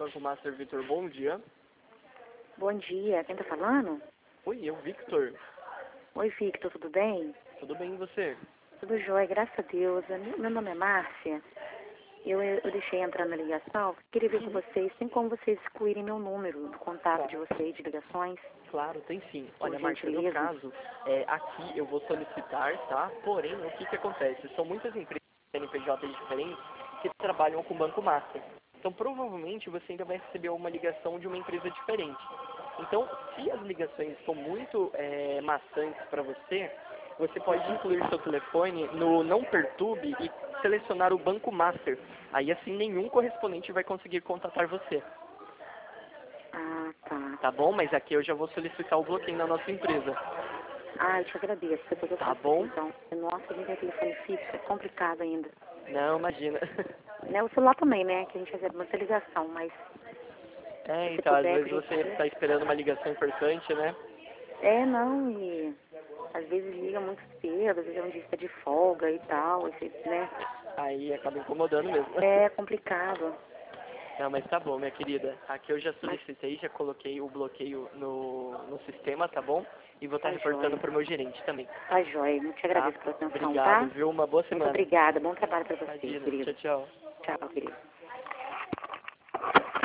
Banco Master Vitor, bom dia. Bom dia, quem tá falando? Oi, eu, Victor. Oi, Victor, tudo bem? Tudo bem e você? Tudo jóia, graças a Deus. Meu nome é Márcia. Eu deixei entrar na ligação. Queria ver com vocês, tem como vocês excluírem meu número do contato de vocês, de ligações? Claro, tem sim. Por Olha, Márcia, no gentileza. caso, aqui eu vou solicitar, tá? Porém, o que acontece? São muitas empresas CNPJ diferentes que trabalham com o Banco Master. Então, provavelmente, você ainda vai receber uma ligação de uma empresa diferente. Então, se as ligações estão muito maçantes para você, você pode incluir seu telefone no Não Perturbe e selecionar o Banco Master. Aí, assim, nenhum correspondente vai conseguir contatar você. Ah, tá. Tá bom? Mas aqui eu já vou solicitar o bloqueio na nossa empresa. Ah, eu te agradeço. Depois eu Tá faço bom? isso, então. Nossa, nem tem telefone fixo, é complicado ainda. Não, imagina. Né, o celular também, né, que a gente recebe muita ligação, mas se Então, às puder vezes você acreditar. está esperando uma ligação importante, né? Não, e às vezes liga muito cedo, às vezes é um dia que tá de folga e tal, né? Aí acaba incomodando mesmo. É complicado. Não, mas tá bom, minha querida. Aqui eu já solicitei, já coloquei o bloqueio no sistema, tá bom? E vou estar Tá reportando jóia. para o meu gerente também, Tá jóia. Muito te tá? agradeço pela atenção, Obrigado, tá? viu? Uma boa Muito semana. obrigada. Bom trabalho pra você, Imagina. querido. Tchau, tchau. Tchau, querido.